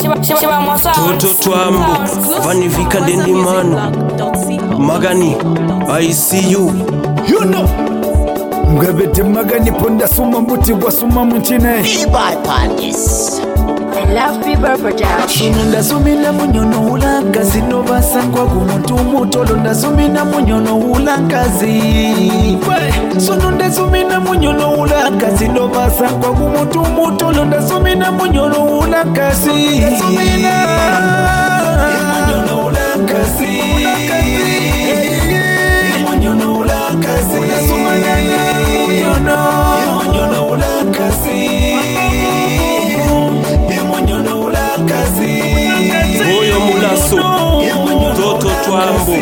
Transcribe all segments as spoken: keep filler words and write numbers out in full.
Toto twambo vanivika ndendi mano Magani I see you You know Mgabete magani ponda suma mbuti wa suma mchine Bad Pandis I love people production. Sununda sumina munyono ulangazi no basangwa kumuntu mutolo ndasumina munyono ulangazi Sununda sumina munyono ulangazi no basangwa kumuntu mutolo ndasumina munyono ulangazi Sumina munyono ulangazi munyono ulangazi sumana munyono munyono ulangazi Oyo mulaso Toto twambo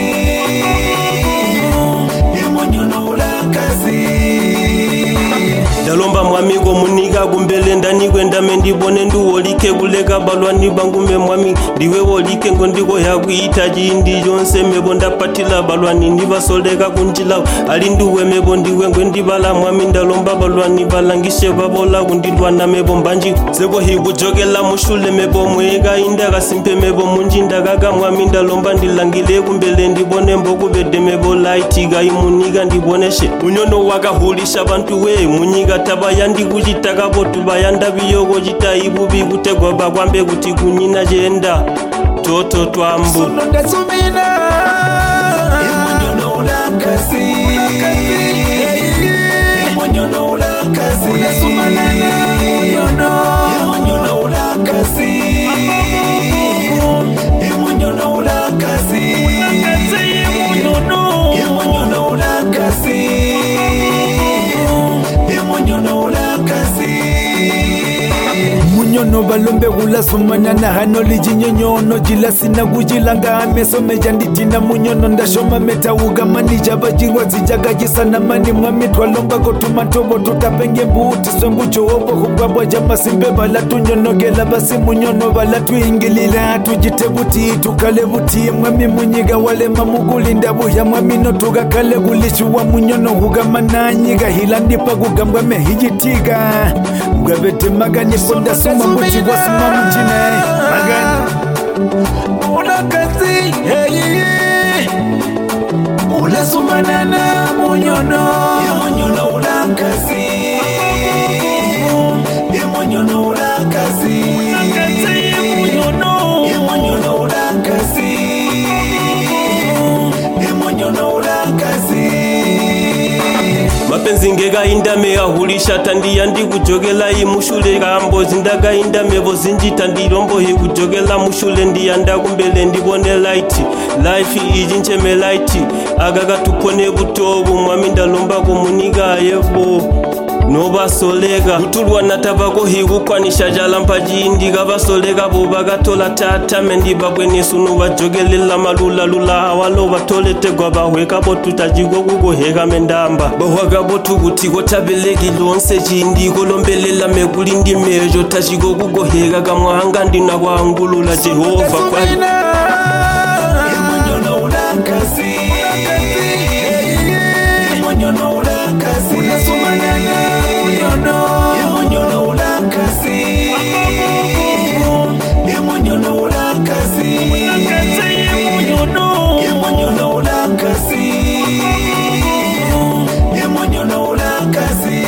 Dalomba mwamigo muniga gumbele ndani gwenda mendibone ndu wolike gulega balwani bangume mwami ndiwe wolike ngondiko yakuitaji indi jonse mebonda patila balwani ndibasoleka kunjila ali nduwe mebondiwe ngwendibala mwami ndalomba balwani balangishe babola kundindwana mebombanji seko hikujogela mushule mebomwega indaka simpe mebo munjinda gaga mwami ndalomba ndilangile kumbele ndibone mbokubede mebola itiga imuniga ndiboneshe munyono wakahulisha bantu we munyiga tabayandi kuchitaka botu bayanda biyoko chita ibubi kutegwa bakwambe kuti kunyina jenda Toto twambo Sununda sumina munyono ulangazi munyono ulangazi unasumana munyono munyono ulangazi munyono ulangazi munyono munyono ulangazi munyono ulangazi munyono balombe gula sumana na hano lijinyonyono jila sina gujilanga ameso mejanditina munyono ndashoma meta ugamani jabajirwa zijaga jisana mani mwami twalomba kotuma tobo tutapenge mbuti swengu choobo hugabwa jama simbe bala tunyono gela basi munyono bala tuingilila tujitebuti tukale buti mwami munyiga wale mamuguli ndabu ya mwami no tugakale gulishuwa munyono hugamana nyiga hilandipa gugambwa mehijitiga mgabete magani ponda suma mbuti wa suma mjine magani ulangazi ula sumanana munyono munyono ulangazi munyono ulangazi munyono munyono ulangazi munyono ulangazi mapenzi ngega indame ahulisha tandiya ndi kujogela imushule kambo zindaga indame bozinjita ndirombo he kujogela mushule ndiyanda kumbele ndibone light life ijinche me light agaga tupone butobu mwami ndalomba ko muniga yebo no basolega utulwa natabako hikukwanisha jalampaji indiga basolega bo bagatola tata mendi babwene sunu bajogelela malula lula awalo batolete gwa bahweka botu tajigo gugo heka mendamba bahwaga botu guti gotabelegi lonse jindi golombelela meguli ndi mejo tajigo gugo heka kamwanga ndina kwa ngulula Jehova kwa munyono ulangazi munyono ulangazi unasumana munyono munyono ulangazi munyono ulangazi munyono munyono ulangazi munyono ulangazi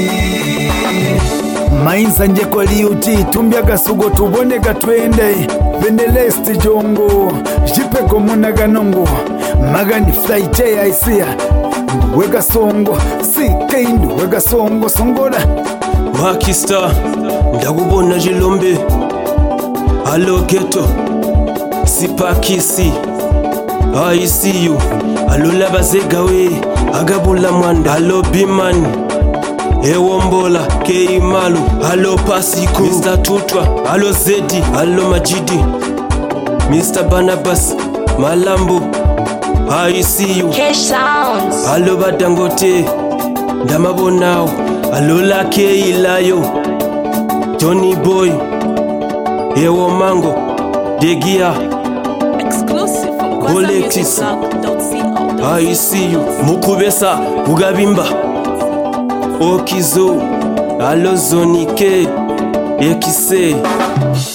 mainza nje kwa liuti tumbya gasugo tubone gatwende vendelesti jongo jipeko munaga nongo magani flight ya isia wega songo si keindu wega songo songola Wakista ndakubona jilombe Allo ghetto sipakisi I see you Allo labazegawe agabula mwanda Allo biman Ewombola Keimalu Allo Pasiku Mister Tutwa Allo Zedi Allo Majidi Mister Barnabas Malambo I see you Cash Sounds. Allo Badangote Ndamabonao Allo la Keilayo Tony Boy Ewo Mango Degia Exclusive from Golexis. Kwasamusicblog dot co. I see you Mukubesa Ugabimba Okizo Allo Zonike Ekise